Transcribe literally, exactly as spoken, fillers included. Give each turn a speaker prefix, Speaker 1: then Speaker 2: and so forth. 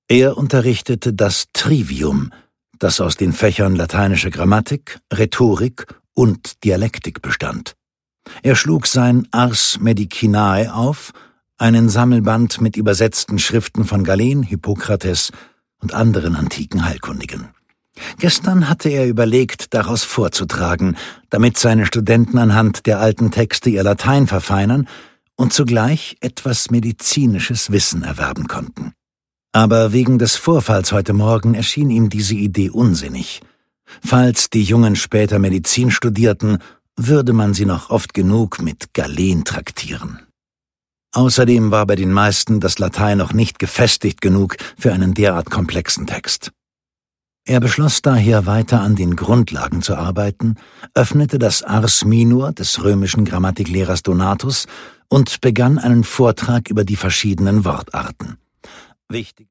Speaker 1: Er unterrichtete das Trivium, das aus den Fächern lateinische Grammatik, Rhetorik und Dialektik bestand. Er schlug sein Ars Medicinae auf, einen Sammelband mit übersetzten Schriften von Galen, Hippokrates und anderen antiken Heilkundigen. Gestern hatte er überlegt, daraus vorzutragen, damit seine Studenten anhand der alten Texte ihr Latein verfeinern und zugleich etwas medizinisches Wissen erwerben konnten. Aber wegen des Vorfalls heute Morgen erschien ihm diese Idee unsinnig. Falls die Jungen später Medizin studierten, würde man sie noch oft genug mit Galen traktieren. Außerdem war bei den meisten das Latein noch nicht gefestigt genug für einen derart komplexen Text. Er beschloss daher, weiter an den Grundlagen zu arbeiten, öffnete das Ars Minor des römischen Grammatiklehrers Donatus und begann einen Vortrag über die verschiedenen Wortarten. Wichtig